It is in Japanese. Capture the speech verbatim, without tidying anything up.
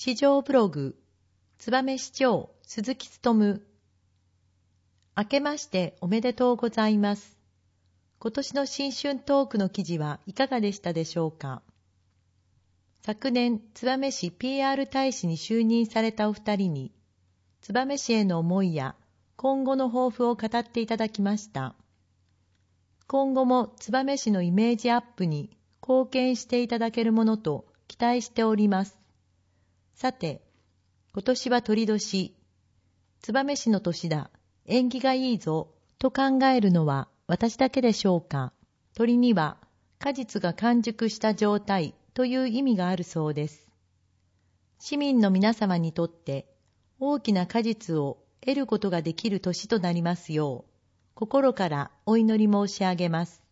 市場ブログ、燕市長鈴木勉。明けましておめでとうございます。今年の新春トークの記事はいかがでしたでしょうか。昨年、燕市 ピーアール 大使に就任されたお二人に、燕市への思いや今後の抱負を語っていただきました。今後も燕市のイメージアップに貢献していただけるものと期待しております。さて、今年は鳥年、燕市の年だ、縁起がいいぞ、と考えるのは私だけでしょうか。鳥には果実が完熟した状態という意味があるそうです。市民の皆様にとって大きな果実を得ることができる年となりますよう、心からお祈り申し上げます。